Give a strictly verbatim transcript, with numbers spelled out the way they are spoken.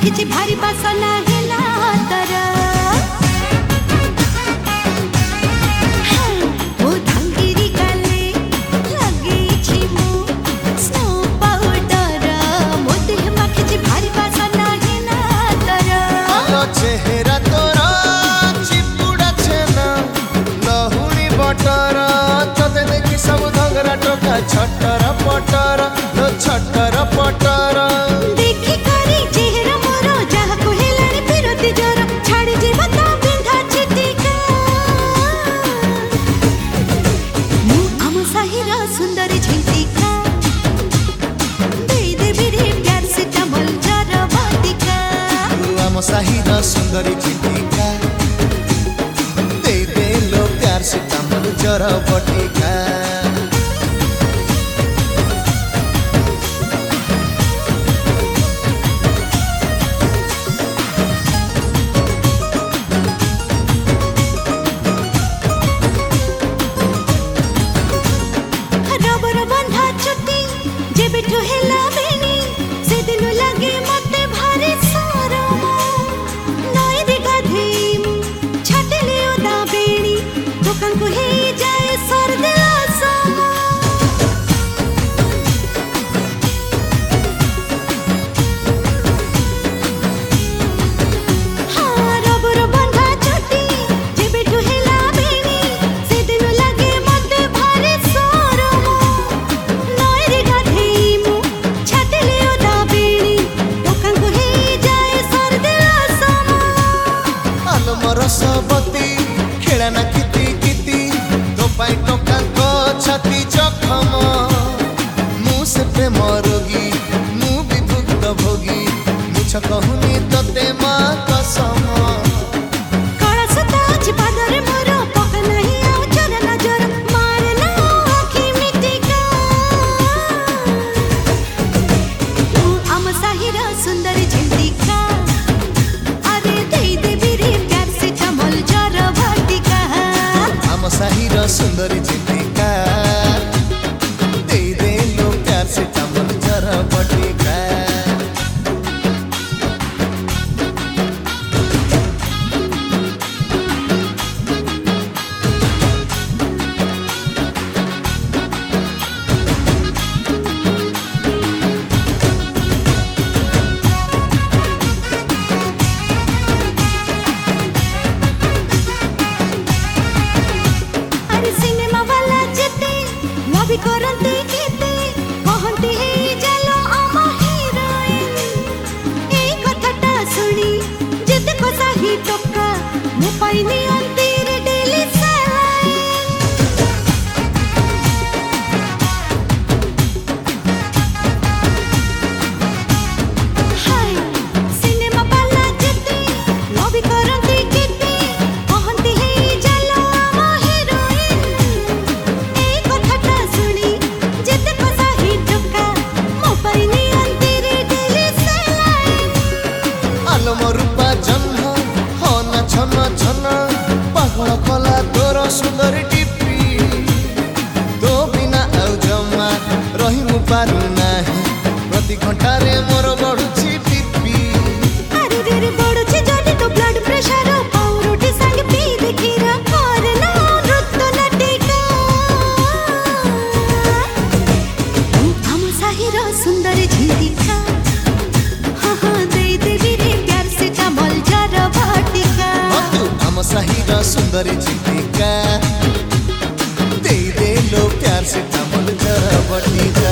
माखिची भारी बासना गेला तर ओ धांगिरी गाले लगेची मु स्नो पाउडर मोदी माखिची भारी बासना गेला तर आलो चेहरा तोरा चिपुड़ा छेना लहुनी बटर तते देखि सब धगरा टोका छटर पटर लो छटर पटर देखि करी चेहरा मोरो जहा को हेलानी फिरती जोर छाड़ी जीव तो बिंधा चिटिका मु हम साहिरा सुंदर झिंटिका दे देवी रे प्यार से कमल जरा वाटिका हम साहिरा सुंदरी झिंटिका दे दे लो प्यार से कमल जरा वाटिका जेबेठो हेला बेनी से दिन लगे मते भारी सरम नई रे गाधेम छटले ओदा बेनी दोकान को हे जाए सर दिला सम हां रबर बंधा छटी जेबेठो हेला बेनी से दिन लगे मते भारी सरम नई रे रसवती खेळना किती किती तो पाई टोका को छाती जखम मु से प्रेम रोगी मु भी भुक्त भोगी मुछ कहूनी तते माँ कसम काला सताज पादरे मोरो पक नहीं आओ चर नजर मारे ना आँखी मिटिका तू हम साहिरा सुंदर झिंटिका अरे दे देवी रे साहिरा सुंदरी झिंटिका दे दे लो प्यार से कमल जरा वाटिका भी करते केते कहते हे चलो आमा हीरोइन ए कथाटा सुनी जेते को साही टोका मु पाइनी अंतिर डेली सलाइन हाय सिनेमा वाला जेते वो भी करते केते कहते हे चलो आमा हीरोइन ए कथाटा रूपा जन्म हो न छन छन पागल कला तोर सुंदर टिपी तो बिना आउ जमा रही मु पारु नाही प्रति घंटा रे मोर बढुची बीपी अरे रे रे बढुची जदी तो ब्लड प्रेशर पाउ रोटी संग पी देखिरा कर ना नृत्य नाटिका हम साहिरा सुंदर झिंटिका साहिरा सुंदरी झिंटिका दे दे लो प्यार से कमल जरा वाटिका।